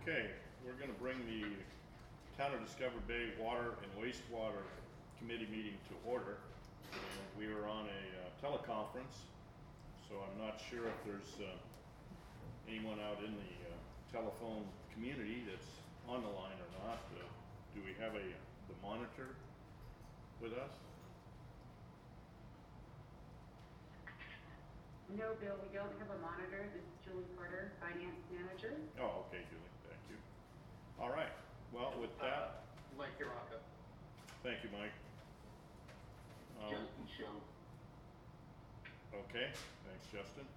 Okay, we're going to bring the Town of Discovery Bay Water and Wastewater Committee meeting to order. And we are on a teleconference, so I'm not sure if there's anyone out in the telephone community that's on the line or not. Do we have the monitor with us? No, Bill, we don't have a monitor. This is Julie Carter, Finance Manager. Oh, okay, Julie, thank you. All right, well, with that, Mike Hiraka. thank you, Mike. Justin Show. Okay, thanks, Justin.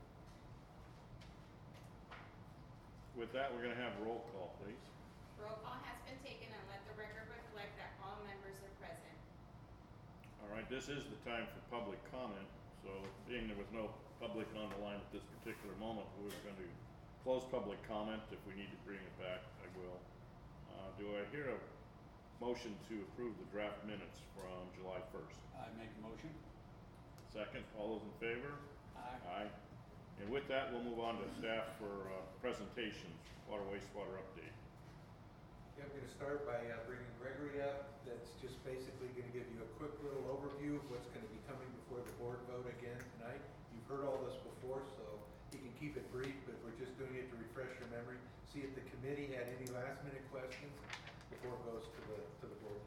With that, we're going to have a roll call, please. Roll call has been taken and let the record reflect that all members are present. All right, this is the time for public comment, so being there was no public on the line at this particular moment, we're going to close public comment. If we need to bring it back, I will. Do I hear a motion to approve the draft minutes from July 1st? I make a motion. Second, all those in favor? Aye. Aye. And with that, we'll move on to staff for presentations, water wastewater update. Yeah, I'm going to start by bringing Gregory up. That's just basically going to give you a quick little overview of what's going to be coming before the board vote again tonight. You've heard all this before, so you can keep it brief, but we're just doing it to refresh your memory. See if the committee had any last minute questions before it goes to the board.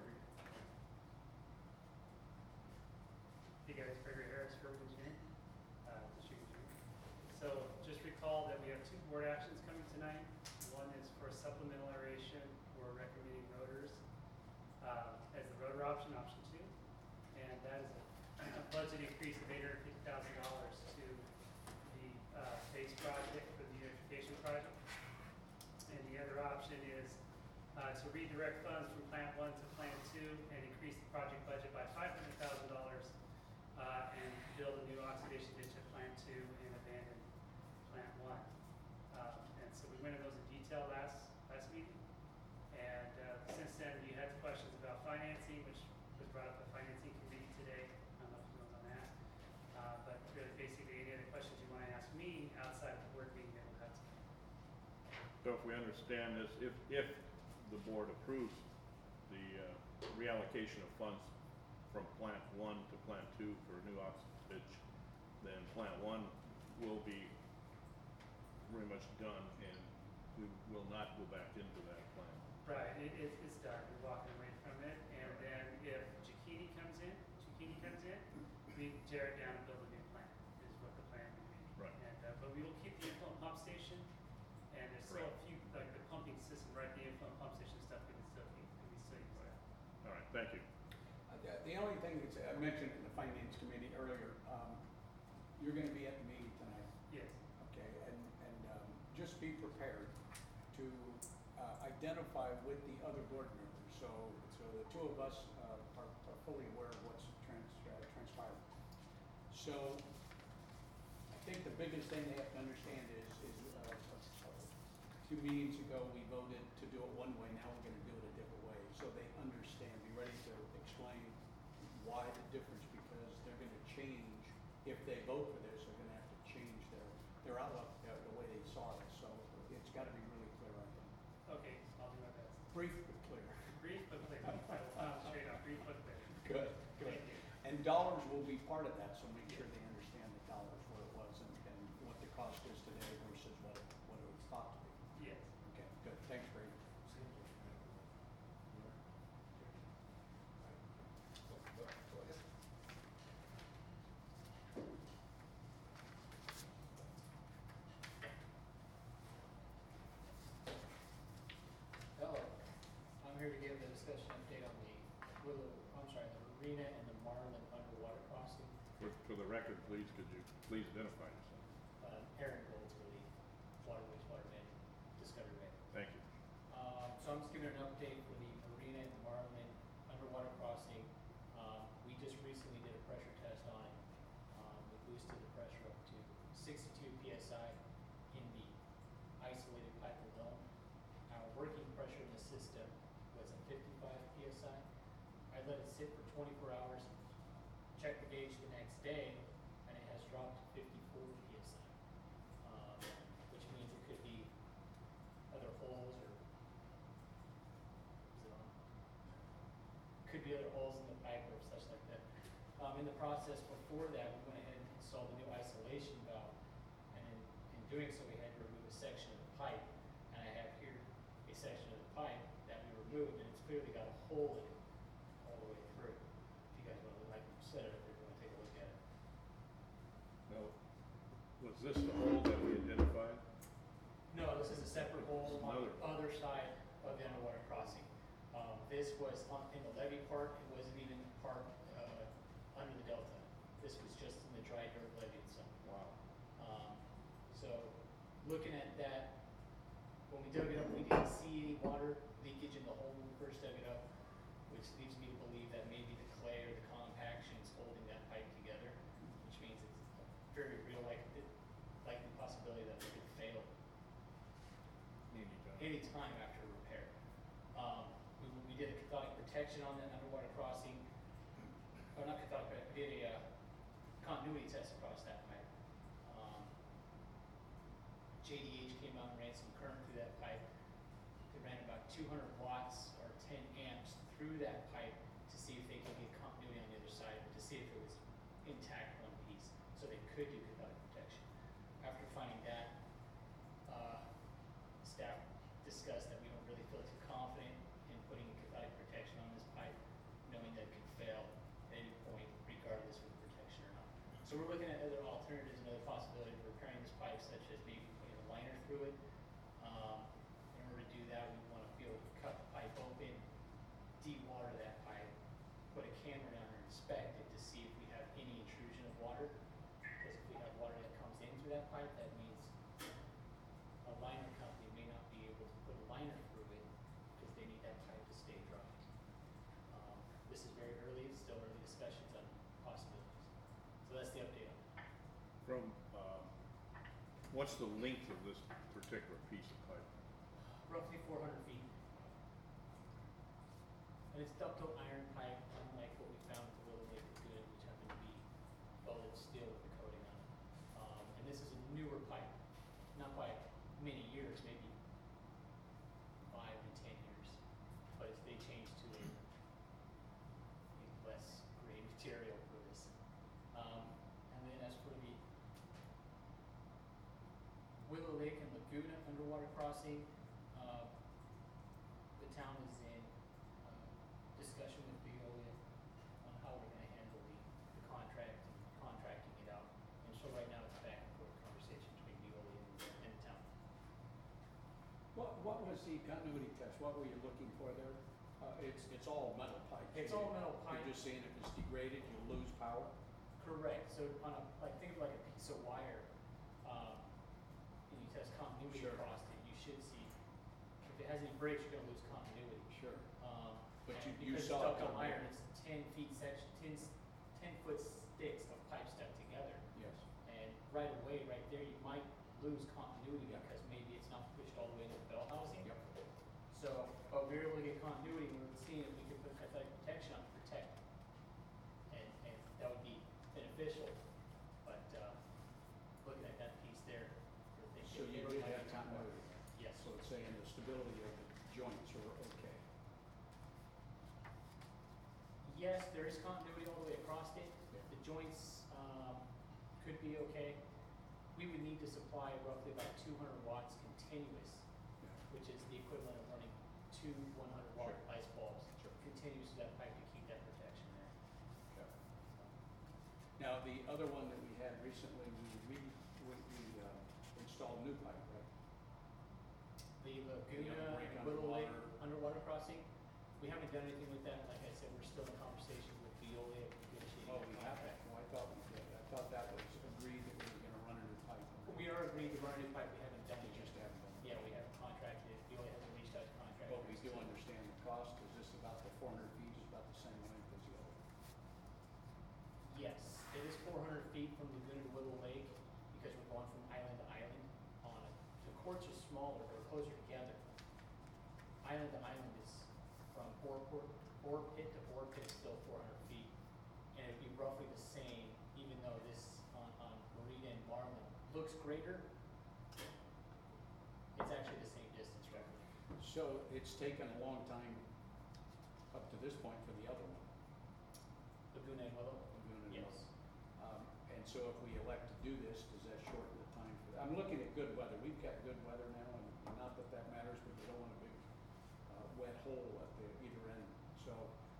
Hey guys, Gregory Harris, Urban Engineering, District Engineer. So just recall that we have two board actions coming tonight. One is for supplemental aeration. We're recommending rotors as the rotor option, option 2. And that is a budget increase of $850,000 to the base project for the unification project. And the other option is to redirect funds from Plant 1 to Plant 2 and increase the project budget by $500,000 and build a new oxidation ditch at Plant 2 and abandon Plant 1. And so we went into those in detail last meeting. And since then, we had questions about financing, which was brought up at Financing Committee today. I don't know if you know on that. But really, basically, any other questions you want to ask me outside of the board meeting that we'll have tonight. So if we understand this, if the board approves the reallocation of funds from Plant 1 to Plant 2 for a new oxidation ditch, then Plant 1 will be pretty much done, and we will not go back into that plan. Right, it's done. We're walking away from it. And then if Zucchini comes in, we tear it down and build a new plant, is what the plan would be. Right. And, but we will keep the influent pump station, and there's still a few, like the pumping system, right, the influent pump station stuff, we can still use that. All right, thank you. The only thing that's I mentioned in the Finance Committee earlier, you're going to be at the meeting tonight. Yes. Okay, and just be prepared to identify with the other board members. So the two of us are fully aware of what's transpired. So I think the biggest thing they have to understand is a few meetings ago we voted to do it one way. Now we're going to do it a different way. So they understand. Be ready to explain why the difference, because they're going to change. If they vote for this, they're going to have to change their outlook, the way they saw it. So it's got to be really clear, I think. Okay, I'll do my best. Brief but clear. Brief but clear. Straight up, brief but clear. Good. Thank you. And dollars will be part of that, so make sure they understand the dollars, what it was, and what the cost is today versus what it was thought to be. Yes. Okay, good. Thanks, Brady. Go ahead. Hello, I'm here to give the discussion update on the Marina and the Marlin underwater crossing. For the record, please, could you please identify yourself? Aaron Goldsworthy, Water Wastewater Man, Discovery Bay. Thank you. So I'm just giving an update for the Marina and the Marlin underwater crossing. We just recently did a pressure test on it. We boosted the pressure up to 62 psi in the isolated pipal dome. Our working pressure in the system was at 55 psi. I let it sit for 24 hours, checked the gauge the next day, and it has dropped to 54 psi, which means it could be other holes could be other holes in the pipe or such like that. In the process before that, we went ahead and installed a new isolation valve, and in doing so, we had to remove a section of the pipe, and I have here a section of the pipe that we removed, and it's clearly got a hole in it all the way through. If you guys want to, like I said, if you want to take a look at it. Now, was this the hole that we identified? No, this is a separate hole on the Another. other side of the underwater crossing. This was in the levee part, it wasn't even part under the delta. This was just in the dry dirt levee itself. Wow. So looking at that, when we dug it up, we didn't see any water leakage in the hole when we first dug it up, which leads me to believe that maybe the clay or the compaction is holding that pipe together, which means it's a very real likely possibility that it could fail any time after repair. We did a cathodic protection on that underwater crossing, or not cathodic, but we did a continuity test across that pipe. JDH came out and ran some current through that pipe. They ran about 200 watts or 10 amps through that pipe to see if they could get continuity on the other side, to see if it was intact one piece, so they could do cathodic protection. After finding that, staff discussed that we don't really feel too confident in putting cathodic protection on this pipe, knowing that it could fail at any point, regardless of the protection or not. So we're looking at other alternatives and other possibilities of repairing this pipe, such as maybe putting a liner through it. In order to do that, we want to be able to cut the pipe open, de-water that pipe, put a camera down there and inspect it to see if we have any intrusion of water. Because if we have water that comes in through that pipe, that means a liner company may not be able to put a liner through it because they need that pipe to stay dry. This is very early, it's still early discussions on possibilities. So that's the update on it. From, what's the length of this particular piece of pipe? Roughly 400 feet. And it's ductile iron pipe, unlike what we found at the Willow Lake Lagoon, which happened to be welded steel with a coating on it. And this is a newer pipe, not by many years, maybe 5 to 10 years, but they changed to a less gray material for this. And then as for the Willow Lake and Laguna underwater crossing, the town is in discussion with Veolia on how we're gonna handle the contract and contracting it out. And so right now it's a back and forth conversation between Veolia and the town. What was the continuity test? What were you looking for there? It's all metal pipe. It's all metal pipe. You're just saying if it's degraded, you'll lose power? Correct, so on a, like, think of like a piece of wire, and you test continuity Sure. across it, you should see, if it has any breaks, you're gonna lose continuity. Sure. But And you because saw it's it ductile come iron, down. it's 10 foot sticks of pipe stuck together. Yes. And right away, right there, you might lose continuity Yeah. because maybe it's not pushed all the way to the bell housing. Yep. So, but we were able to get continuity, and we were seeing if we could put cathodic protection on to protect. And that would be beneficial, but, looking at that piece there, we're thinking. So you it did might have be too far. continuity? Yes. So it's saying the stability of the joints are okay? Yes, there is continuity all the way across it. Yeah. The joints, could be okay. We would need to supply roughly about 200 watts continuous, Yeah. which is the equivalent of running 2 100-watt Sure. ice bulbs Sure. continuous to that pipe to keep that protection there. Okay. Now, the other one that we had recently, we installed new pipe, right? The You Laguna know, break and Willow Lake underwater. underwater crossing, we haven't done anything with that. Like I said, we're still in conversation with Veolia negotiating. Oh, a we have contract. that. Well, I thought we did. I thought that was agreed that we were gonna run a new pipe. We are agreed to run a new pipe, we haven't done We it just yet. haven't done it. Yeah, we haven't contracted, Veolia hasn't reached out to contract. But we do understand the cost. Is this about the 400 feet is about the same length as the other? Yes, it is 400 feet from Laguna to Willow Lake because we're going from island to island on it. The courts are smaller, they're closer together. Island to island is from ore pit to ore pit is still 400 feet. And it'd be roughly the same, even though this on Marina and Marlin looks greater. It's actually the same distance roughly. So it's taken a long time up to this point for the other one. Laguna and Willow? Laguna and Yes. Willow. And so if we elect to do this, does that shorten the time for that? I'm looking at good weather. We've got good weather now, and not that that matters, but you don't want a big wet hole at the either end. So,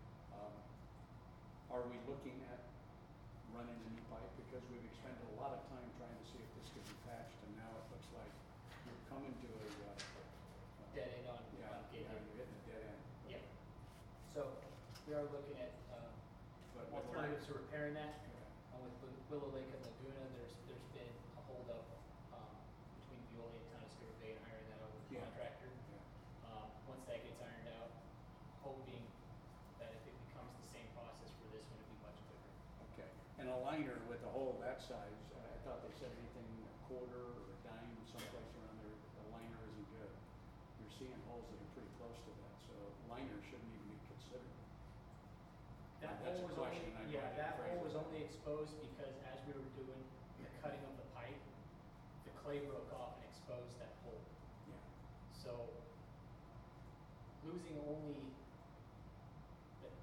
are we looking at running a new pipe? Because we've expended a lot of time trying to see if this could be patched, and now it looks like you're coming to a Dead end on yeah, Gateway. you're hitting a dead end. Yep. So we are looking at But alternatives to repairing that. Okay. With Willow Lake and Laguna, there's been a holdup between Veolia and Town of Silver Bay and ironing that out with the Yeah. contractor. Yeah. Once that gets ironed out, hoping that if it becomes the same process for this one, it'd be much quicker. Okay, and a liner with a hole that size, I thought they said anything a quarter or a dime someplace around there, the liner isn't good. You're seeing holes that are pretty close to that, so liner shouldn't even be considered. That That's a hole was question only, I yeah, wanted to that phrase hole it. was only exposed because as we were doing the cutting of the pipe, the clay broke off and exposed that hole. Yeah, So losing only like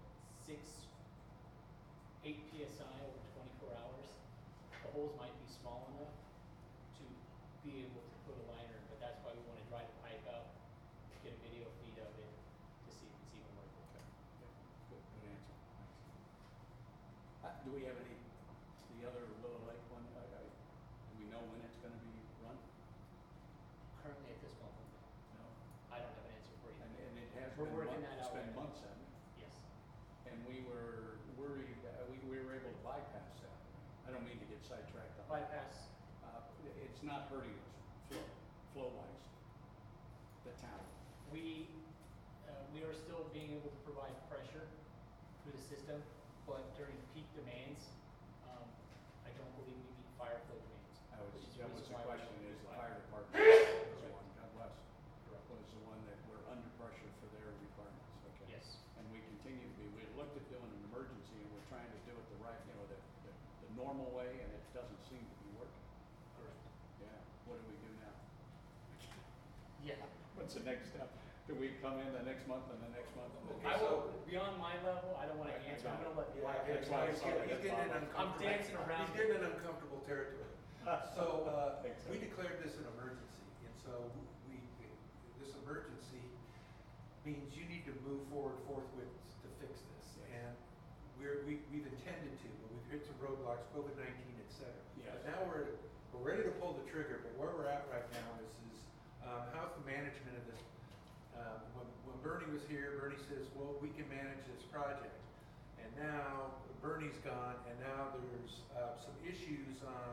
8 PSI over 24 hours, the holes might be small enough to be able to put a liner, but that's why we want to dry the pipe out, get a video feed of it to see if it's even working. okay, yeah, good answer, thanks. Do we have any, the other Willow Lake one, do we know when it's gonna be run? Currently at this moment, No? I don't have an answer for you. And it has We're been working months, that it's out been right now. months, hasn't it? Yes. And we were worried, we were able to bypass that. I don't mean to get sidetracked on that. Bypass, It's not hurting us flow-wise, the town. we are still being able to provide pressure through the system, but during peak demands, I don't believe we meet fire flow demands. That was which is the reason why we question, don't is use the fire. fire department was the one, God bless, Correct. was the one that were under pressure for their requirements, okay? Yes. And we continue to be, we looked at doing an emergency and we're trying to do it the right, the normal way, and it doesn't seem to be working. Correct. Yeah, what do we do now? Yeah. What's the next step? Do we come in the next month and the next month and the Okay, next? I will, beyond my level, I don't wanna I answer, I'm got gonna let it. Black. Yeah, that's why I saw that. He's getting in I'm dancing around. He's getting in uncomfortable territory. So, Thanks, sir. we declared this an emergency, and so this emergency means you need to move forward forthwith to fix this. Yes. And we've intended to, but we've hit some roadblocks, COVID-19, et cetera. Yes. But now we're ready to pull the trigger, but where we're at right now is how's the management of this? When Bernie was here, Bernie says, well, we can manage this project. And now Bernie's gone, and now there's some issues on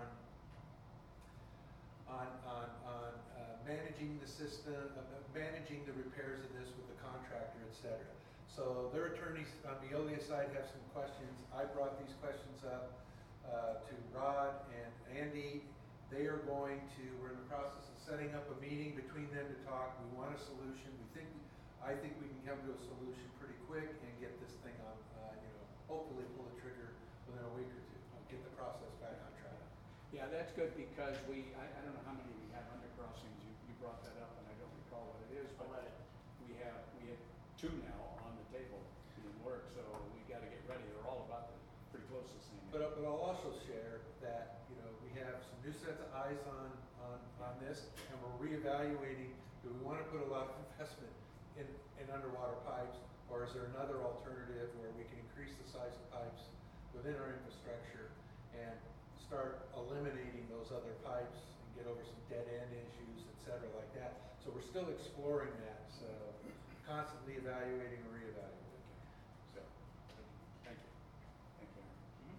managing the system, managing the repairs of this with the contractor, et cetera. So their attorneys on Veolia's side have some questions. I brought these questions up to Rod and Andy. They are we're in the process of setting up a meeting between them to talk. We want a solution. I think we can come to a solution pretty quick and get this thing on, hopefully pull the trigger within a week or two, get the process back on track. Yeah, that's good because I don't know how many we have under crossings. You brought that up and I don't recall what it is, but 11. we have 2 now on the table in work, so we gotta get ready. They're all about pretty close to the same. But I'll also share that, we have some new sets of eyes on this, and we're reevaluating, do we wanna put a lot of investment in underwater pipes, or is there another alternative where we can increase the size of pipes within our infrastructure and start eliminating those other pipes and get over some dead end issues, et cetera, like that. So we're still exploring that, so constantly evaluating and reevaluating. So, thank you. Thank you, Aaron.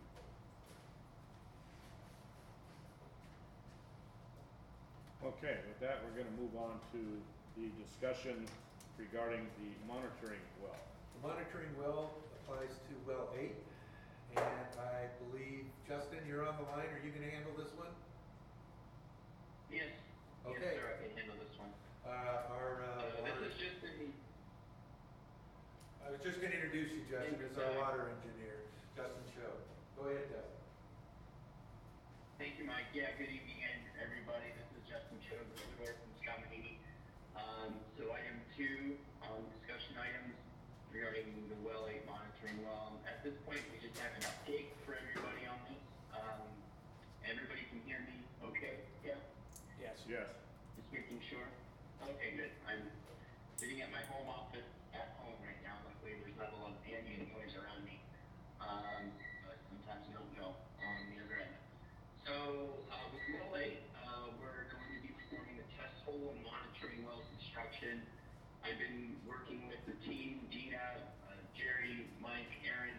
Okay, with that, we're gonna move on to the discussion regarding the monitoring well. The monitoring well applies to well 8, and I believe, Justin, you're on the line. Are you gonna handle this one? Yes. Okay. Yes, sir, I can handle this one. This is just I was just gonna introduce you, Justin, as our water engineer, Justin Show. Go ahead, Justin. Thank you, Mike. Yeah, good evening, everybody. This is Justin Cho, the Lord from Scott Mahoney. So item 2, discussion items. regarding the well 8 monitoring well. At this point, we just have an update for everybody on this. Everybody can hear me okay? Yeah? Yes. Yes. Just making sure. Okay, good. I'm sitting at my home office at home right now. Luckily, there's not a lot of ambient noise around me. But sometimes you don't know on the other end. So, with well 8, we're going to be performing the test hole and monitoring well construction. I've been working with the team, Gina, Jerry, Mike, Aaron,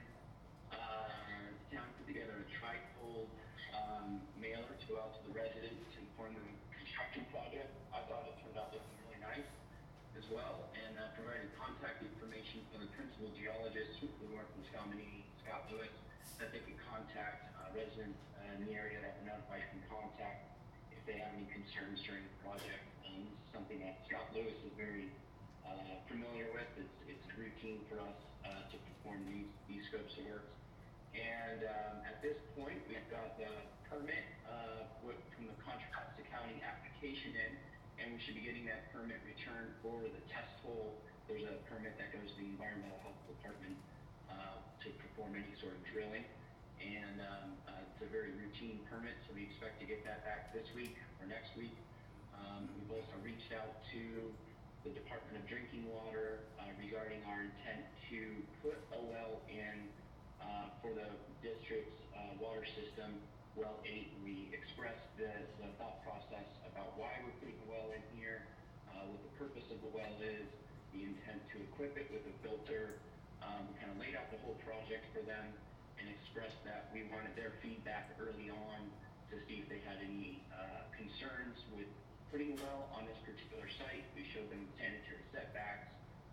to put together a trifold mailer to go out to the residents to inform them of the construction project. I thought it turned out looking really nice as well, and provided contact information for the principal geologist with the North Moscomany, Scott Lewis, that they could contact residents in the area that were notified from contact if they have any concerns during the project. This is something that Scott Lewis is very familiar with. It's routine for us to perform these scopes of work. And at this point, we've got the permit from the Contra Costa County application in, and we should be getting that permit returned for the test hole. There's a permit that goes to the Environmental Health Department to perform any sort of drilling. And it's a very routine permit, so we expect to get that back this week or next week. We've also reached out to the Department of Drinking Water regarding our intent to put a well in for the district's water system, well 8. We expressed the thought process about why we're putting a well in here, what the purpose of the well is, the intent to equip it with a filter. We kind of laid out the whole project for them and expressed that we wanted their feedback early on to see if they had any concerns with putting a well on this particular site. We showed them the sanitary setbacks,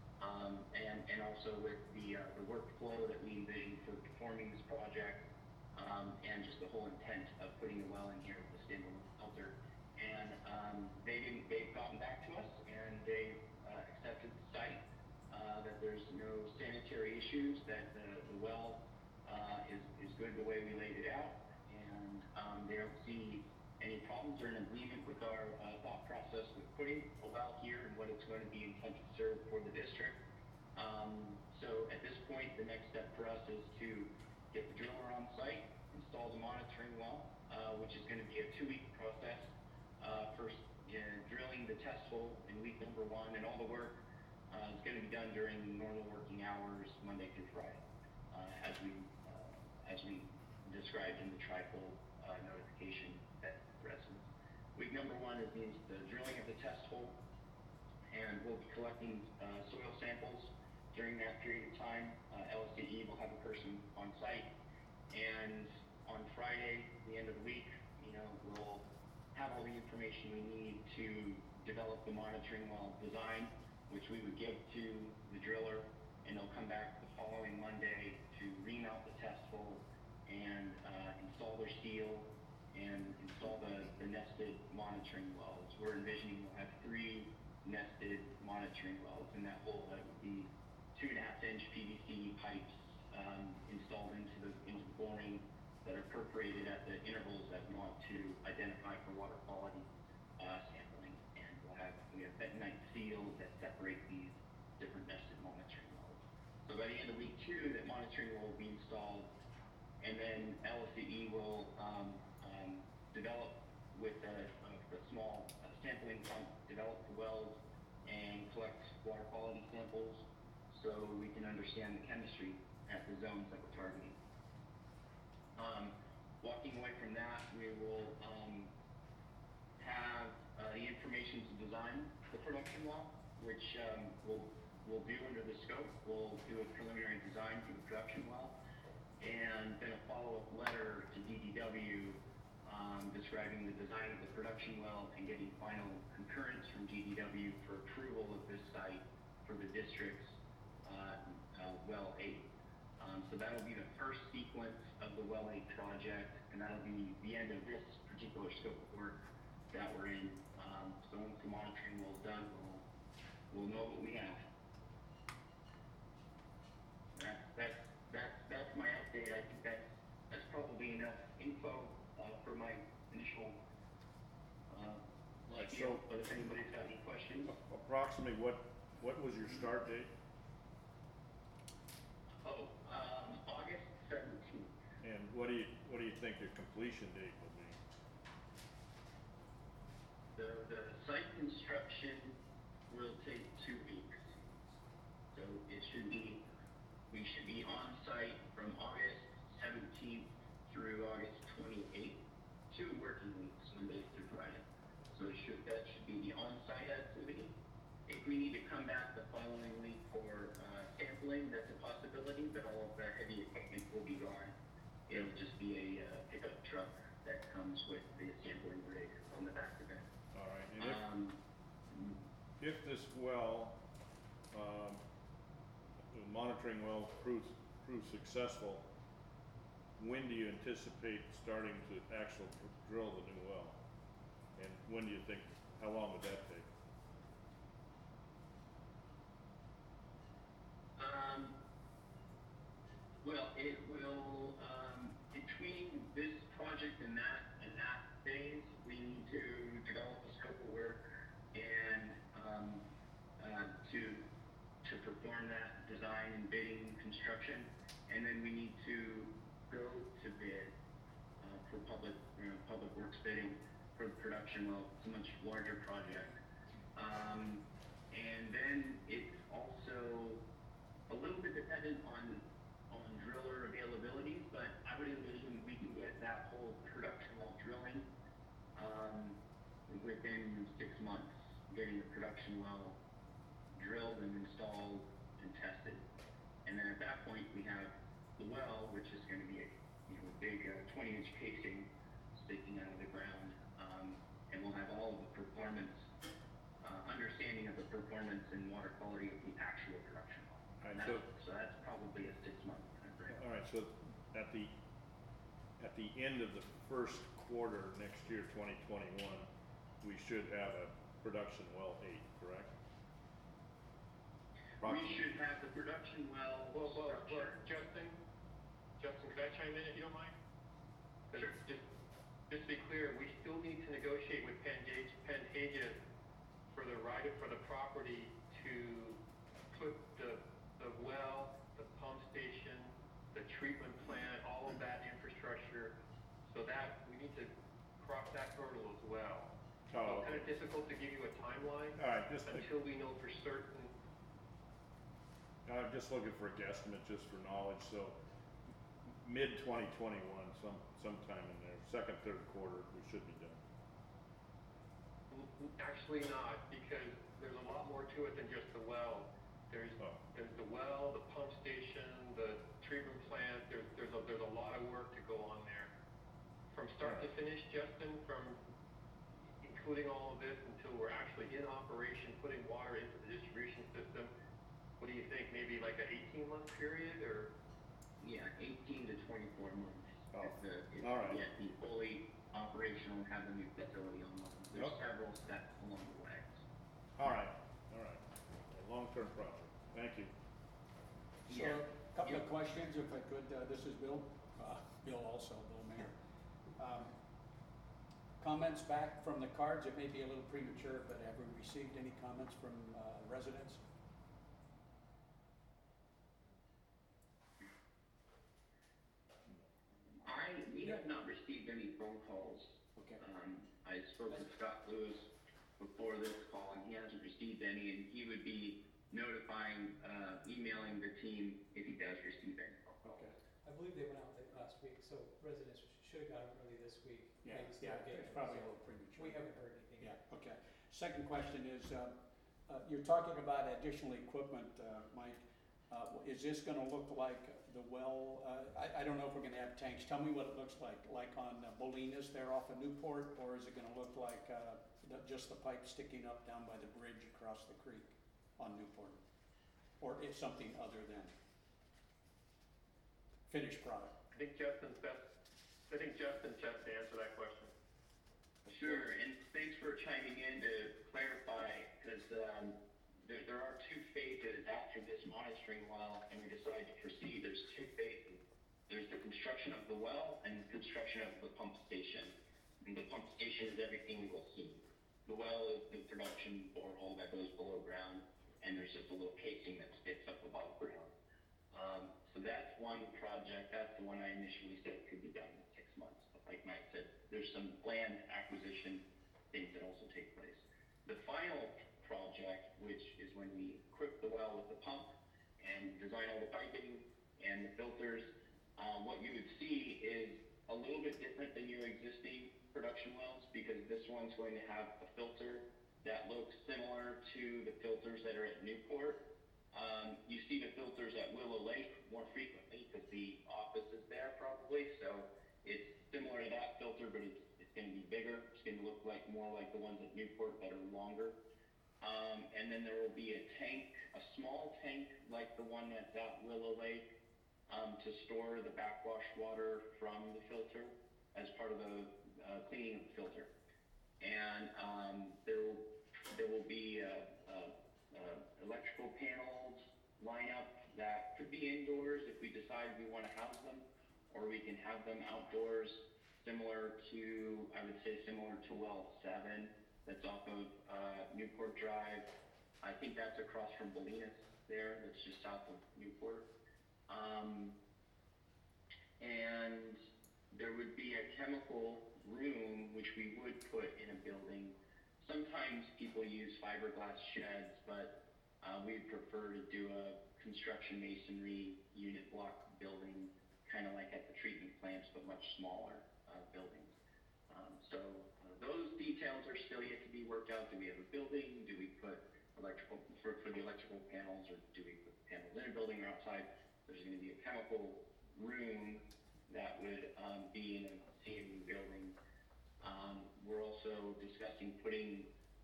and also with the workflow that we envisioned for performing this project, and just the whole intent of putting a well in here with a standalone filter. And they've gotten back to us, and they've accepted the site, that there's no sanitary issues, that the well is good the way we laid it out, and they don't see any problems or in agreement with our thought process with putting a well here and what it's going to be intended to serve for the district. So at this point, the next step for us is to get the driller on site, install the monitoring well, which is going to be a 2-week process. First, drilling the test hole in week number 1, and all the work is going to be done during normal working hours, Monday through Friday, as we described in the trifold notification that residents. Week number 1 is the drilling of the test hole, and we'll be collecting soil samples during that period of time. LSCE will have a person on site, and on Friday, the end of the week, we'll have all the information we need to develop the monitoring well design, which we would give to the driller, and they'll come back the following Monday to remount the test hole and install their steel and install the nested monitoring wells. We're envisioning we'll have 3 nested monitoring wells in that hole. That would be 2.5-inch PVC pipes installed into the boring that are perforated at the intervals that we want to identify for water quality sampling. And we have bentonite seals that separate these different nested monitoring wells. So by the end of week 2, that monitoring well will be installed, and then LSCE will develop with a small sampling pump, develop the wells and collect water quality samples so we can understand the chemistry at the zones that we're targeting. Walking away from that, we will have the information to design the production well, which we'll do under the scope. We'll do a preliminary design for the production well, and then a follow-up letter to DDW describing the design of the production well and getting final concurrence from DDW for approval of this site for the district's well 8. So that'll be the first sequence of the well 8 project, and that'll be the end of this particular scope of work that we're in. So once the monitoring well's done, we'll know what we have. That's my update. I think that's probably enough info for my initial Right, spiel. so But if anybody's got any questions, approximately what was your start date? August 17th. And what do you think your completion date will be? The site construction will take 2 weeks. So we should be on site from August 17th through August 28th, 2 working weeks, Monday through Friday. So that should be the on-site activity. If we need to come back the following week for sampling, that's a possibility, but all of the heavy equipment will be gone. It'll just be a pickup truck that comes with the sampling rig on the back of it. All right, and if this well, the monitoring well proves successful, when do you anticipate starting to actually drill the new well? And when do you think, how long would that take? Well, it will, between this project and that phase, we need to develop a scope of work and, to perform that design and bidding construction. And then we need to go to bid, for public works bidding for the production well. It's a much larger project. And then it's also a little bit dependent on driller availability, but I would envision we can get that whole production well drilling within 6 months, getting the production well drilled and installed and tested. And then at that point we have the well, which is going to be a big 20-inch casing sticking out of the ground, and we'll have all of the performance, understanding of the performance and water quality of the actual production well. All right, So that's probably a 6-month timeframe. All right, so at the end of the first quarter next year, 2021, we should have a production well 8, correct? We should have the production well structure. Justin, could I chime in if you don't mind? 'Cause Sure. Just to be clear, we still need to negotiate with Pantages for the right for the property to put the well, the pump station, the treatment plant, all of that infrastructure, so that we need to cross that hurdle as well. So Oh, it's kind of difficult to give you a timeline all right, until we know for certain. I'm just looking for a guesstimate, just for knowledge, so mid-2021, sometime in there, second, third quarter, we should be done. Actually not, because there's a lot more to it than just the well. There's the well, the pump station, the treatment plant, there's a lot of work to go on there. From start to finish, Justin, from including all of this until we're actually in operation, putting water into the distribution system, what do you think, maybe like an 18-month period, or? Yeah, 18 to 24 months. Oh, If all right. we get the fully operational, have the new facility online. There's Okay. several steps along the way. All right, a long-term project, thank you. So, Yeah. a couple of questions, if I could. This is Bill. Bill also, Bill Mayer. Comments back from the cards. It may be a little premature, but have we received any comments from residents? We have not received any phone calls. Okay. I spoke with Scott Lewis before this call, and he hasn't received any, and he would be notifying, emailing the team if he does receive any phone calls. Okay. I believe they went out late last week, so residents should have got them early this week. Yeah, Maybe still getting it's them, probably a so little premature. We haven't heard anything yet. Yeah, okay. Second question is, you're talking about additional equipment, Mike. Is this gonna look like the well, I don't know if we're gonna have tanks. Tell me what it looks like on Bolinas there off of Newport, or is it gonna look like, just the pipe sticking up down by the bridge across the creek on Newport? Or is something other than finished product? I think Justin's best to answer that question. Sure, and thanks for chiming in to clarify, because there are 2 phases after this monitoring well, and we decide to proceed. There's 2 phases. There's the construction of the well and the construction of the pump station. And the pump station is everything we will see. The well is the production borehole that goes below ground, and there's just a little casing that sticks up above ground. So initially said could be done in 6 months. But like Mike said, there's some land acquisition things that also take place. The final project, which is when we equip the well with the pump and design all the piping and the filters, what you would see is a little bit different than your existing production wells, because this one's going to have a filter that looks similar to the filters that are at Newport. You see the filters at Willow Lake more frequently because the office is there probably, so it's similar to that filter, but it's going to be bigger. It's going to look like more like the ones at Newport that are longer. And then there will be a tank, a small tank like the one that's at Willow Lake, to store the backwash water from the filter as part of the cleaning of the filter. And there will be electrical panels line up that could be indoors if we decide we want to house them, or we can have them outdoors, similar to, I would say, similar to well 7 that's off of Newport Drive. I think that's across from Bolinas there, that's just south of Newport. And there would be a chemical room which we would put in a building. Sometimes people use fiberglass sheds, but we prefer to do a construction masonry unit block building, kind of like at the treatment plants, but much smaller buildings. So those details are still yet to be worked out. Do we have a building? Do we put electrical for the electrical panels, or do we put panels in a building or outside? There's going to be a chemical room that would be in a CMU building. We're also discussing putting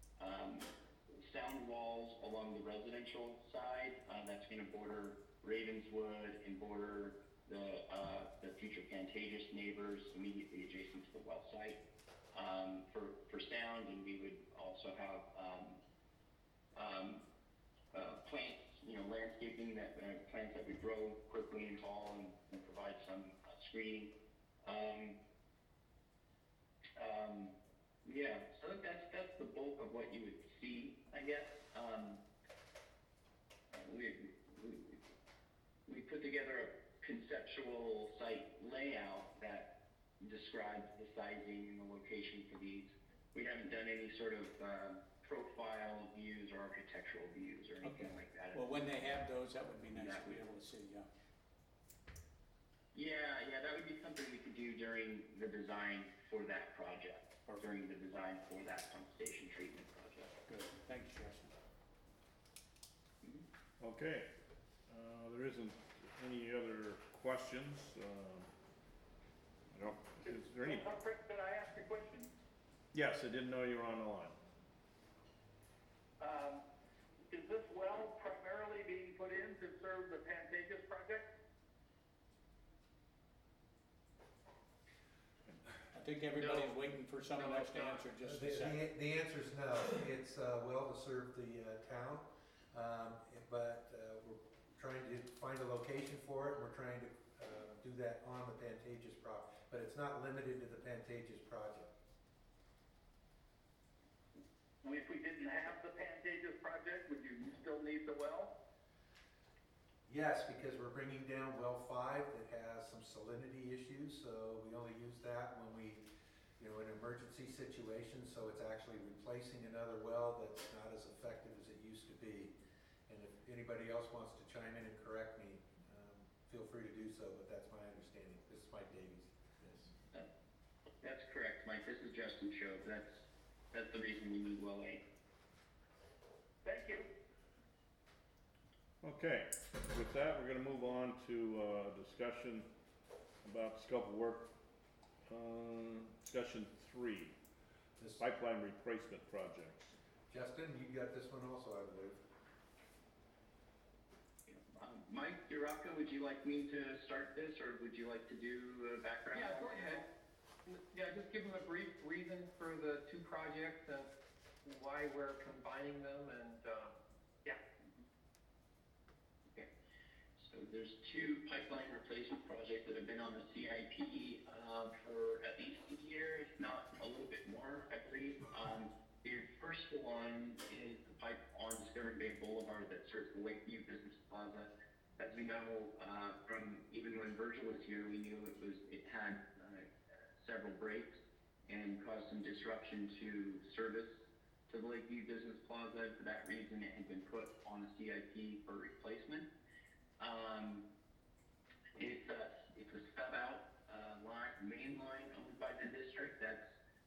sound walls along the residential side. That's going to border Ravenswood and border the future Pantages neighbors immediately adjacent to the well site for sound. And we would also have plants, landscaping that plants that would grow quickly and tall and provide some screening. Yeah, so that's the bulk of what you would see, I guess. We put together a conceptual site layout that describes the sizing and the location for these. We haven't done any sort of profile views or architectural views or anything like that. Well, when they have those, that would be nice to be able to see, yeah. Yeah, that would be something we could do during the design for that project, or during the design for that pump station treatment project. Good, thank you, Justin. Okay, there isn't any other questions. Is there any? Could I ask a question? Yes, I didn't know you were on the line. Is this well primarily being put in to serve the Pantages project? I think everybody's waiting for someone else to answer just a second. The answer is no. It's well to serve the town, but we're trying to find a location for it. We're trying to do that on the Pantages project, but it's not limited to the Pantages project. If we didn't have the Pantages project, would you still need the well? Yes, because we're bringing down well 5 that has some salinity issues, so we only use that when we, in an emergency situation, so it's actually replacing another well that's not as effective as it used to be. And if anybody else wants to chime in and correct me, feel free to do so, but that's my understanding. This is Mike Davies. Yes. That's correct, Mike. This is Justin Shope. That's the reason we need well 8. Thank you. Okay, with that, we're gonna move on to discussion about scope of work. Discussion 3, This, pipeline replacement projects. Justin, you got this one also, I believe. Mike Duraka, would you like me to start this, or would you like to do a background? Yeah, go ahead. Yeah, just give them a brief reason for the 2 projects and why we're combining them, and yeah. Okay. So there's 2 pipeline replacement projects that have been on the CIP for at least a year, if not a little bit more, I believe. The first one is the pipe on Discovery Bay Boulevard that serves the Lakeview Business Plaza. as we know, from even when Virgil was here, we knew it had several breaks and caused some disruption to service to the Lakeview Business Plaza. For that reason, it had been put on a CIP for replacement. It's a stub out main line owned by the district that's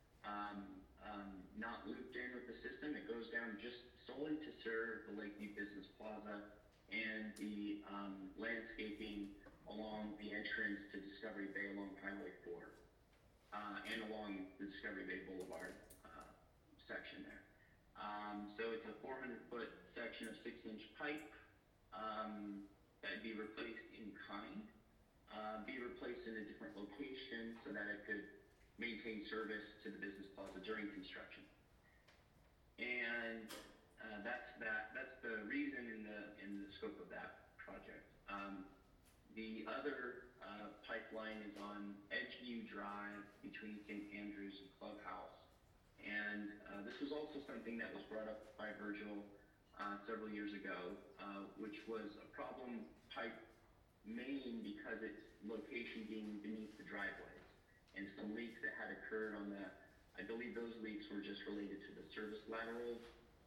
not looped in with the system. It goes down just solely to serve the Lakeview Business Plaza and the landscaping along the entrance to Discovery Bay along Highway 4 and along the Discovery Bay Boulevard section there. So it's a 400-foot section of 6-inch pipe that'd be replaced in kind, be replaced in a different location so that it could maintain service to the business plaza during construction. And that's the reason in the scope of that project. The other pipeline is on Edgeview Drive between St. Andrews and Clubhouse. And this was also something that was brought up by Virgil several years ago, which was a problem pipe main because its location being beneath the driveways and some leaks that had occurred on the, I believe those leaks were just related to the service laterals.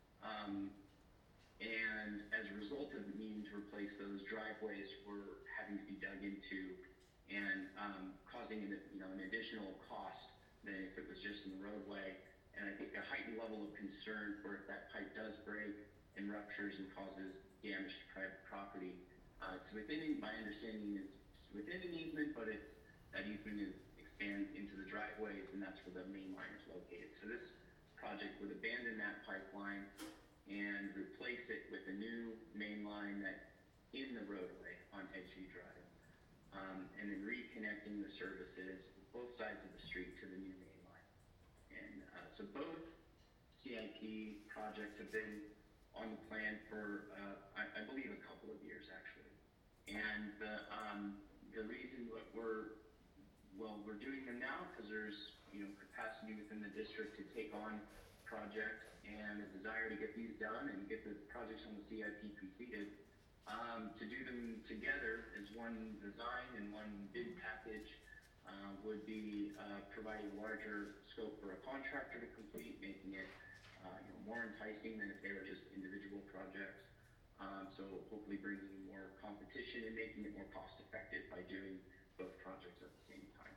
And as a result of needing to replace those, driveways were having to be dug into and causing an additional cost than if it was just in the roadway. And I think a heightened level of concern for if that pipe does break and ruptures and causes damage to private property. It's within, my understanding is within an easement, but that easement expands into the driveways, and that's where the main line is located. So this project would abandon that pipeline and replace it with a new main line that's in the roadway on Edgeview Drive, and then reconnecting the services both sides of the street to the new main line. And so both CIP projects have been on the plan for, I believe, a couple of years actually. And the reason that we're doing them now because there's capacity within the district to take on projects and a desire to get these done and get the projects on the CIP completed. To do them together as one design and one bid package would be providing larger scope for a contractor to complete, making it more enticing than if they were just individual projects. So hopefully bringing more competition and making it more cost effective by doing both projects at the same time.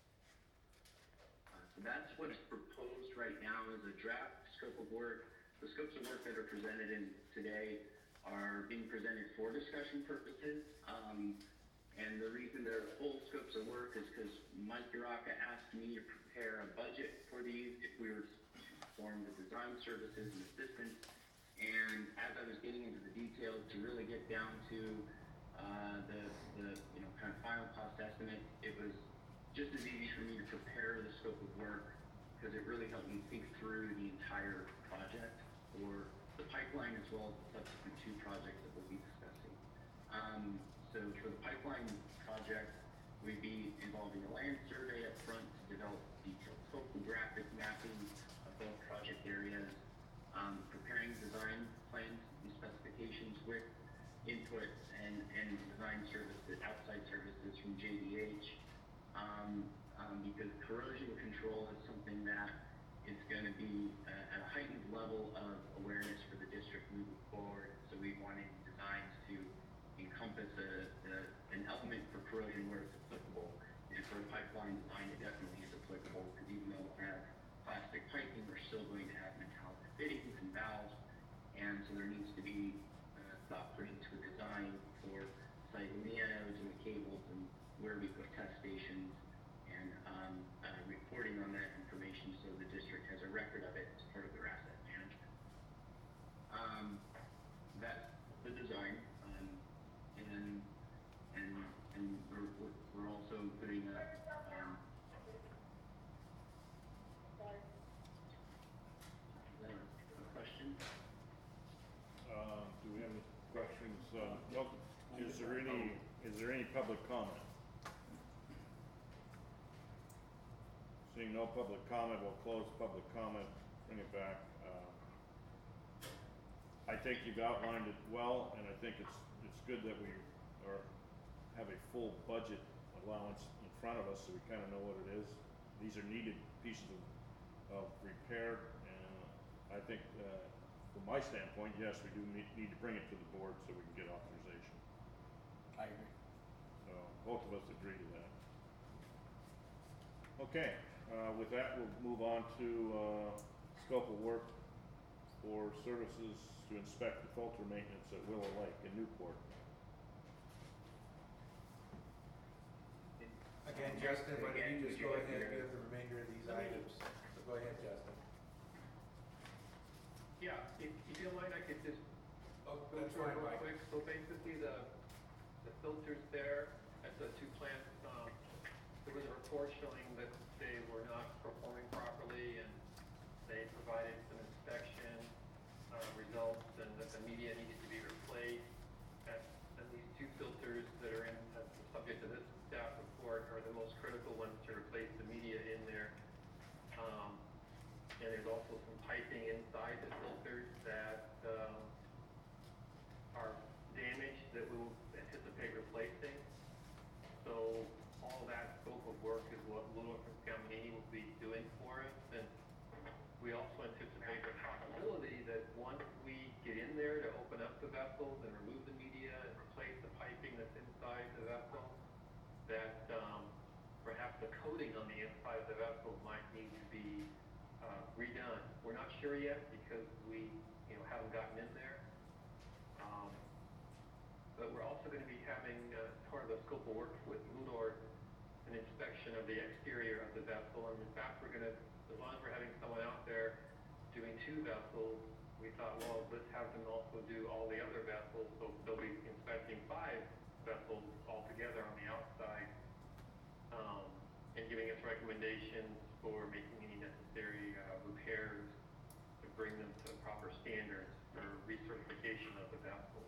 So that's what is proposed right now as a draft scope of work. The scopes of work that are presented in today are being presented for discussion purposes. And the reason they're full scopes of work is because Mike Uraka asked me to prepare a budget for these if we were to perform the design services and assistance. And as I was getting into the details to really get down to the kind of final cost estimate, it was just as easy for me to prepare the scope of work because it really helped me think through the entire project for the pipeline as well as the subsequent two projects that we'll be discussing. So for the pipeline project, we'd be involving a land survey up front to develop detailed topographic mapping of both project areas, preparing design plans and specifications with input and design services, outside services from JDH, because corrosion control is something that is going to be at a heightened level of awareness for the district moving forward. So we wanted designs to encompass an element for corrosion where it's applicable. And for a pipeline design, it definitely is applicable because even though we have plastic piping, we're still going to have metallic fittings and valves. And so there needs to be thought put into a design for siting the anodes and the cables and where we put test stations and reporting on that information so the district has a record of it as part of their asset management. That's the design, and we're also putting a question? Do we have any questions? Well, is there any public comment? Seeing no public comment, we'll close public comment, bring it back. I think you've outlined it well, and I think it's good that we or have a full budget allowance in front of us, so we kinda know what it is. These are needed pieces of repair, and I think, from my standpoint, yes, we do need to bring it to the board so we can get authorization. I agree. So, both of us agree to that. Okay, with that, we'll move on to, scope of work for services to inspect the filter maintenance at Willow Lake in Newport. Again, Justin, why don't you just go ahead and give the remainder of these items? So go ahead, Justin. Yeah, if you don't mind, I could just Oh, go that's through it fine, real Mike. quick. So basically, the filters there at the two plants, there was a report showing that they were not performing properly, and they provided some inspection results, and that the media needed to be replaced. And these two filters that are in, the subject of this staff report, are the most critical ones to replace the media in there. And there's also some piping inside the filters that are damaged that we'll anticipate replacing. So all that scope of work is what Ludlow and Scaminini will be doing for us. And we also anticipate the possibility that once we get in there to open up the vessels and remove the media and replace the piping that's inside the vessel, that perhaps the coating on the inside of the vessel might need to be redone. We're not sure yet because we, haven't gotten in there. But we're also going to be having, part of the scope of work with Ludor, an inspection of the exterior of the vessel. And in fact, we're going to, as long as we're having someone out there doing two vessels, we thought, well, let's have them also do all the other vessels. So they'll be inspecting 5 vessels altogether on the outside, and giving us recommendations for making any necessary repairs to bring them to proper standards for recertification of the vessel.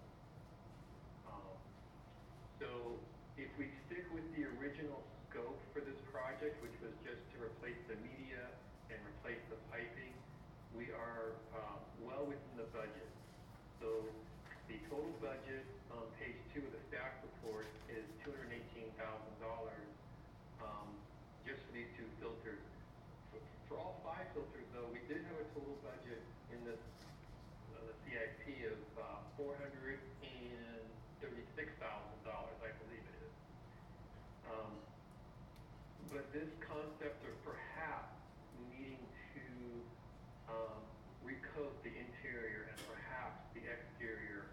So if we stick with the original scope for this project, which was just to replace the media and replace the piping, we are well within the budget. So the total budget on page 2 of the staff report is $218,000 just for these 2 filters. For all 5 filters, though, we did have a total budget in this the CIP of $436,000, I believe it is. But this concept of perhaps needing to recoat the interior and perhaps the exterior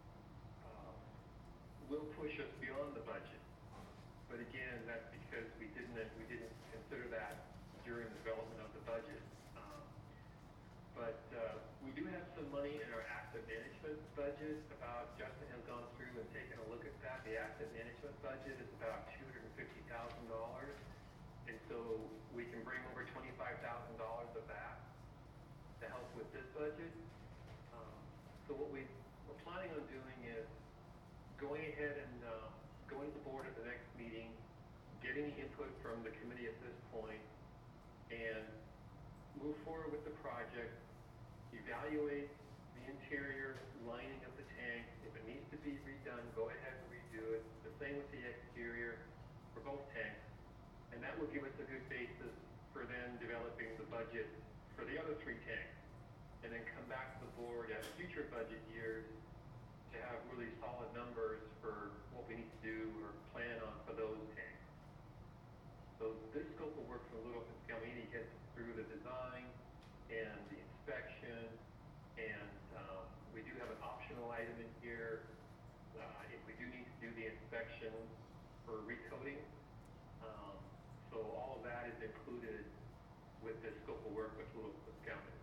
will push us beyond the budget. But again, that's because we didn't consider that during the development of the budget. But we do have some money in our asset management budget. Justin has gone through and taken a look at that. The asset management budget is about $250,000, and so we can bring over $25,000 of that to help with this budget. So what we're planning on doing is going ahead and going to the board at the next meeting, getting input from the committee at this point, and move forward with the project, evaluate the interior lining of the tank. If it needs to be redone, go ahead and redo it. The same with the exterior for both tanks. And that will give us a good basis for then developing the budget for the other 3 tanks. And then come back to the board at future budget years to have really solid numbers for what we need to do or plan on for those tanks. So this scope of work from Ludlow and Scaminini gets through the design and the inspection, and we do have an optional item in here if we do need to do the inspection for recoating. So all of that is included with this scope of work with Ludlow and Scaminini.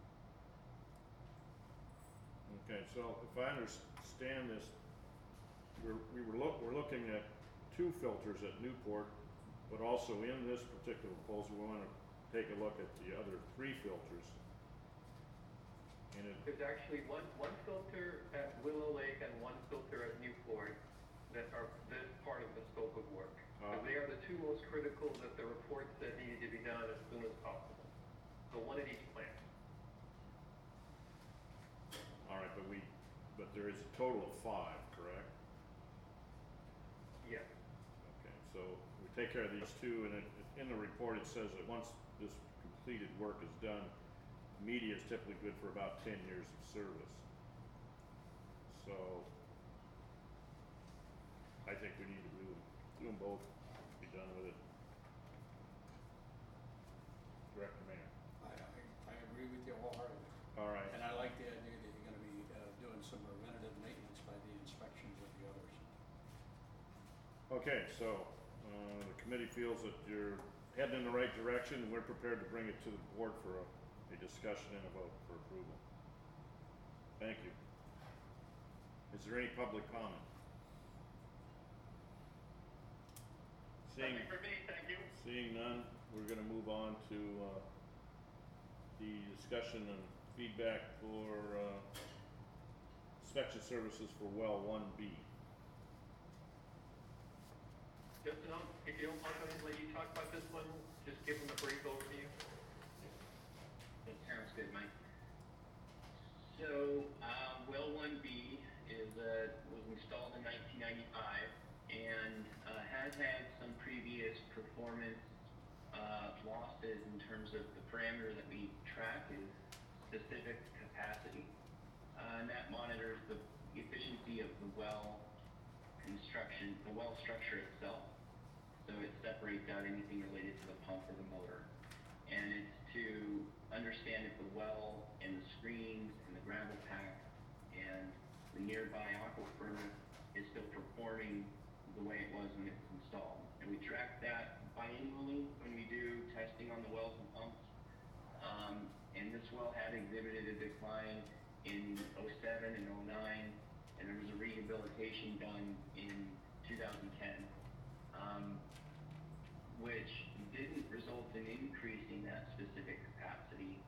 Okay, so if I understand this, we're looking at 2 filters at Newport, but also in this particular proposal, we want to take a look at the other 3 filters. And There's actually one filter at Willow Lake and 1 filter at Newport that are this part of the scope of work. Because they are the 2 most critical that the report said needed to be done as soon as possible. So 1 at each plant. all right, but there is a total of 5, correct? So we take care of these two, and in the report it says that once this completed work is done, media is typically good for about 10 years of service. So I think we need to do them both, be done with it. Director Mayor. I agree with you wholeheartedly. All right. And I like the idea that you're gonna be, doing some preventative maintenance by the inspections of the others. Okay, so, the committee feels that you're heading in the right direction, and we're prepared to bring it to the board for a discussion and a vote for approval. Thank you. Is there any public comment? Nothing for me, thank you. Seeing none, we're gonna move on to, the discussion and feedback for, inspection services for well 1B. Justin, if you don't mind, I'm gonna let you talk about this one, just give them a brief overview. That sounds good, Mike. So, well 1B was installed in 1995 and has had some previous performance losses in terms of the parameter that we track is specific capacity. And that monitors the efficiency of the well construction, the well structure itself. So it separates out anything related to the pump or the motor. And it's to understand if the well and the screens and the gravel pack and the nearby aquifer is still performing the way it was when it was installed. And we track that biannually when we do testing on the wells and pumps. And this well had exhibited a decline in 07 and 09, and there was a rehabilitation done in 2010, which didn't result in increasing that specific capacity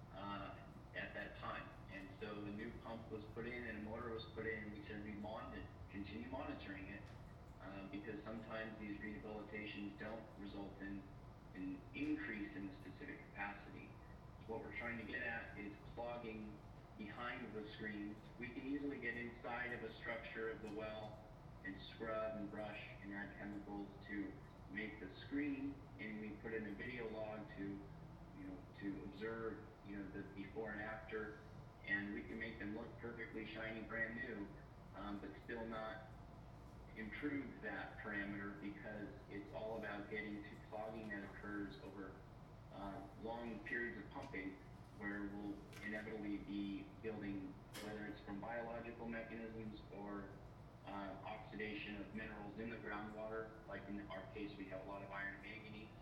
at that time. And so the new pump was put in and a motor was put in, and we said we continue monitoring it because sometimes these rehabilitations don't result in an increase in the specific capacity. So what we're trying to get at is clogging behind the screens. We can easily get inside of a structure of the well and scrub and brush and add chemicals to make the screen, and we put in a video log to observe, the before and after, and we can make them look perfectly shiny, brand new, but still not improve that parameter because it's all about getting to clogging that occurs over long periods of pumping, where we'll inevitably be building, whether it's from biological mechanisms or oxidation of minerals in the groundwater, like in our case we have a lot of iron and manganese,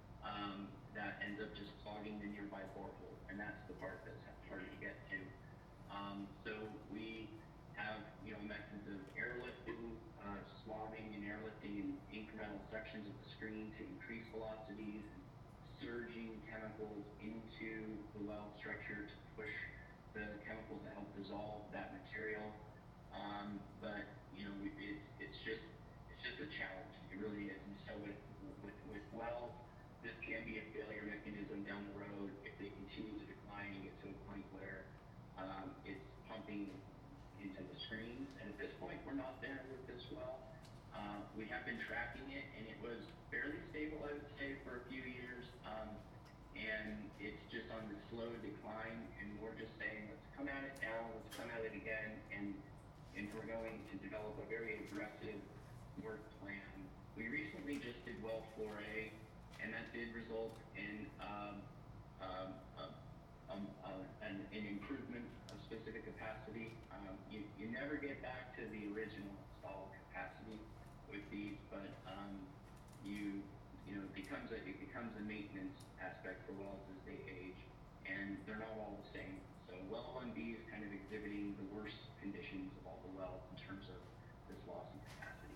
that ends up just clogging the nearby borehole, and that's the part that's harder to get to. So we have methods of airlifting, swabbing and airlifting in incremental sections of the screen to increase velocities, surging chemicals into the well structure to push the chemicals that help dissolve that material. But it's just a challenge. It really is. And so with wells, this can be a failure mechanism down the road if they continue to decline and get to a point where it's pumping into the screens. And at this point, we're not there with this well. We have been tracking it, and it was fairly stable, I would say, for a few years. And it's just on the slow decline, and we're just saying, let's come at it now, let's come at it again, and we're going to develop a very aggressive work plan. We recently just did well 4A, and that did result in an improvement of specific capacity. You never get back to the original installed capacity with these, but it becomes a maintenance aspect for wells as they age, and they're not all the same. So well 1B is kind of exhibiting the worst conditions of all the wells in terms of this loss in capacity.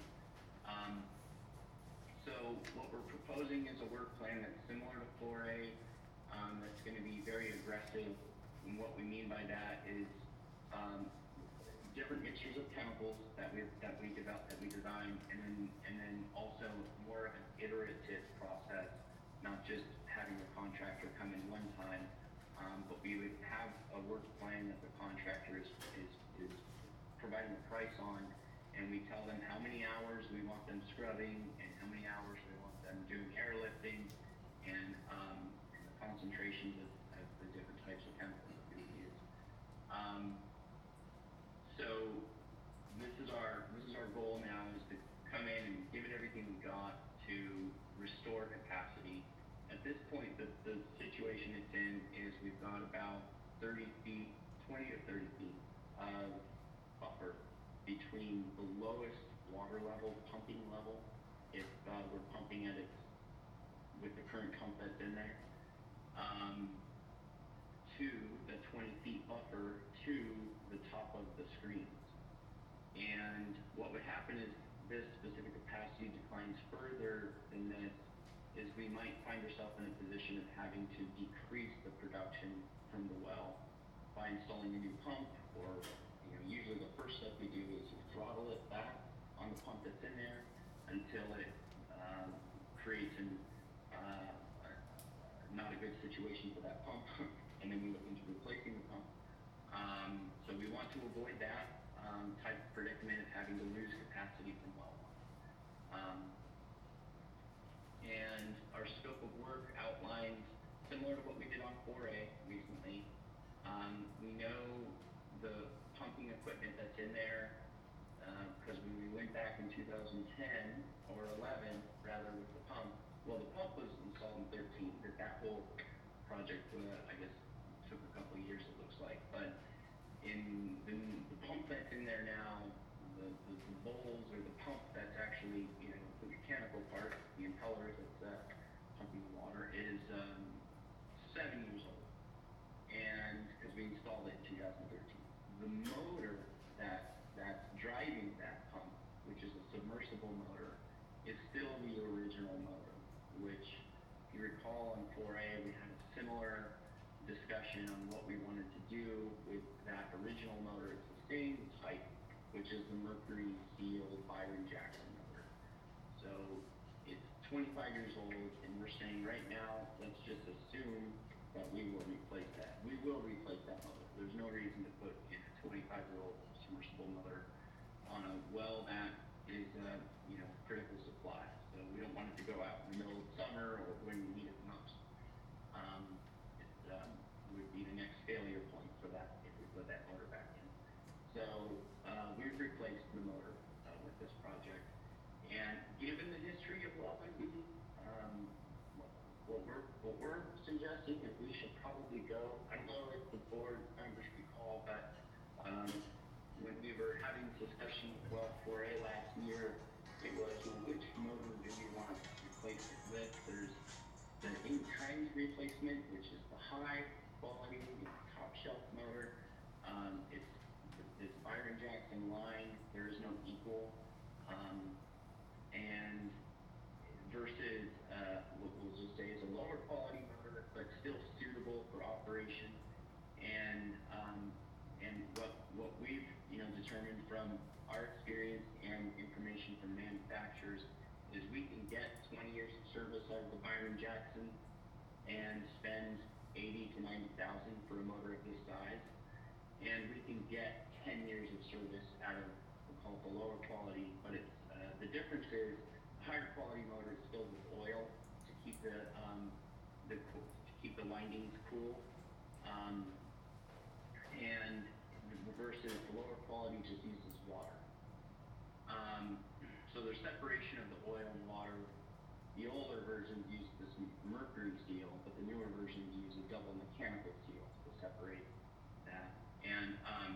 So what we're proposing is a work plan that's similar to 4A, that's going to be very aggressive. And what we mean by that is different mixtures of chemicals that we design, and then also more of an iterative process, not just having the contractor come in one time, but we would have a work plan that the contractor is providing a price on, and we tell them how many hours we want them scrubbing and how many hours we want them doing airlifting, and the concentrations of the different types of chemicals that we use. So this is our goal now, is to come in and give it everything we got to restore capacity. At this point, the situation it's in is we've got about 30 feet, 20 to 30 feet of buffer between the lowest water level, pumping level, if we're pumping at it with the current pump that's in there, to the 20 feet buffer to the top of the screens. And what would happen is this specific capacity declines further than this, is we might find ourselves in a position of having to decrease the production from the well by installing a new pump, or usually the first step we do is throttle it back on the pump that's in there until it creates not a good situation for that pump, and then we look into replacing the pump. So we want to avoid that type of predicament of having to lose capacity from well. And our scope of work outlines similar to what we did on 4A recently. We know the pumping equipment that's in there, because when we went back in 2010 or 11, rather, with the pump, well, the pump was installed in 13, but that whole project, I guess, took a couple of years, it looks like. But in the pump that's in there now, the bowls, or the pump that's actually, the mechanical part, the impeller that's pumping the water, is 7 years old, and because we installed it in 2013. The motor that's driving that pump, which is a submersible motor, is still the original motor, which, if you recall, on 4A, we had a similar discussion on what we wanted to do with that original motor. It's the same type, which is the Mercury sealed Byron Jackson motor. So it's 25 years old, and we're saying right now, let's just assume that we will replace that. We will replace that motor. There's no reason to put in a 25-year-old submersible motor on a well that is critical supply. So we don't want it to go out in the middle of summer or when we need it most. It would be the next failure point for that if we put that motor back in. So we've replaced the motor with this project. And given the history of well pumping, what we're suggesting is we should probably go, I don't know if the board members recall, but when we were having this discussion with Well 4A last year, it was, which motor do we want to replace it with? There's the in-kind replacement, which is the high quality, top shelf motor. It's this Byron Jackson line. There is no equal. And versus what we'll just say is a lower quality motor, but still suitable for operation. And what we've determined from our experience and information from manufacturers is we can get 20 years of service out of the Byron Jackson and spend $80,000 to $90,000 for a motor of this size, and we can get 10 years of service out of, we'll call it the lower quality, but it's the difference is the higher quality motor is filled with oil to keep the windings cool, and versus the lower quality just uses water. So there's separation of the oil and water. The older versions use this mercury seal, but the newer versions use a double mechanical seal to separate that. And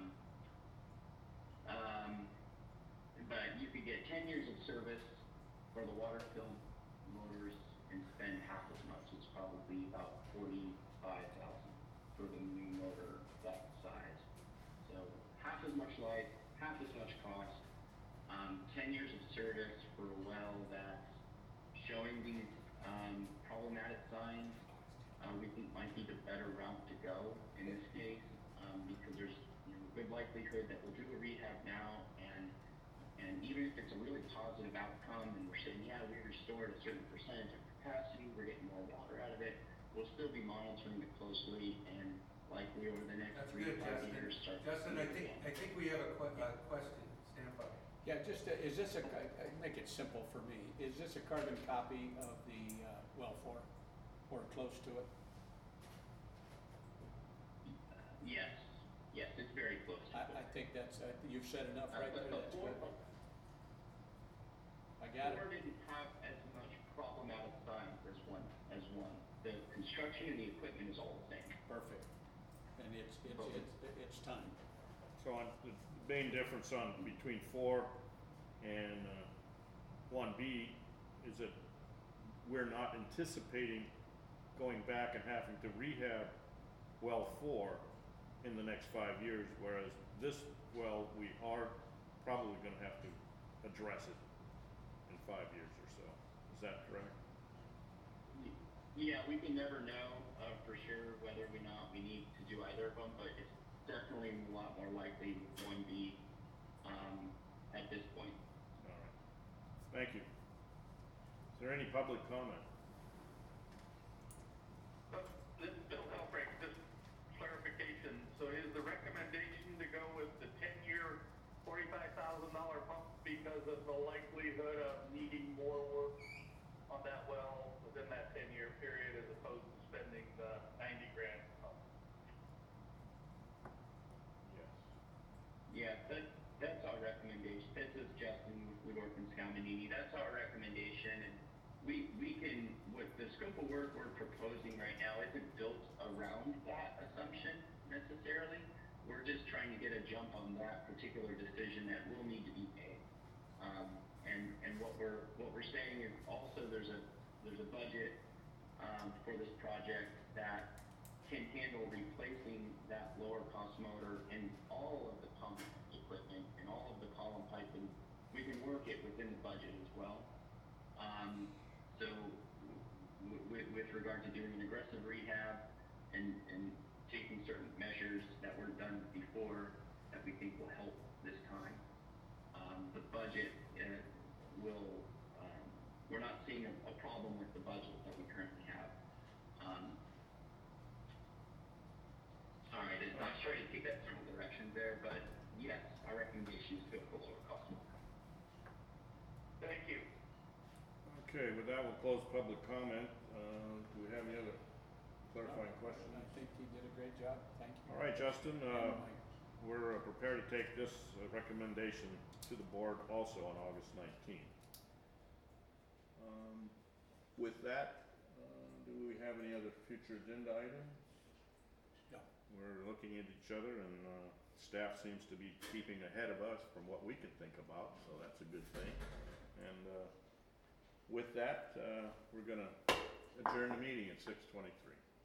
but you could get 10 years of service for the water-filled motors and spend half as much. It's probably about $45,000 for the new motor that size. So half as much life, half as much cost. 10 years of service for a well that's showing these problematic signs, we think might be the better route to go in this case, because there's good likelihood that we'll do a rehab now, and even if it's a really positive outcome and we're saying, yeah, we restored a certain percentage of capacity, we're getting more water out of it, we'll still be monitoring it closely, and likely over the next 3 to 5 years start. Justin, I think we have a question. Stand by. Yeah, just, is this make it simple for me, is this a carbon copy of the well 4, or close to it? Yes, yes, it's very close to I think that's, you've said enough right there, But that's the good. I got Four it. didn't have as much problematic signs as one. The construction and the equipment is all the same. Perfect. And it's time. So on, the main difference on between 4 and 1B is that we're not anticipating going back and having to rehab well 4 in the next 5 years, whereas this well, we are probably gonna have to address it in 5 years or so. Is that correct? Yeah, we can never know for sure whether or not we need to do either of them, but it's definitely a lot more likely 1B at this point. All right. Thank you. Is there any public comment? This is Bill Helfrich, just clarification. So is the recommendation to go with the 10-year, $45,000 pump because of the likelihood of needing more work on that well within that 10-year period as opposed to spending the 90 grand pump? Yes. Yeah, that's our recommendation. This is Justin with Orphan Scaminini. That's our recommendation, and we can, with the scope of work we're proposing right now isn't built around that assumption necessarily. We're just trying to get a jump on that particular decision that will need to be made. And what we're saying is also there's a budget for this project that can handle replacing that lower cost motor and all of the pump equipment and all of the column piping. We can work it within the budget as well. So with regard to doing an aggressive rehab and taking certain measures that weren't done before that we think will help this time, the budget will, we're not seeing a problem with the budget that we currently have. Sorry, I'm not sure to take that several directions there, but yes, our recommendation is to go for lower cost. Thank you. Okay, with that, we'll close public comment. Do we have any other clarifying questions? I think you did a great job, thank you. All right, Justin, And Mike. we're prepared to take this recommendation to the board also on August 19th. With that, do we have any other future agenda items? No. We're looking at each other and staff seems to be keeping ahead of us from what we can think about, so that's a good thing. And with that, we're gonna adjourn the meeting at 6:23.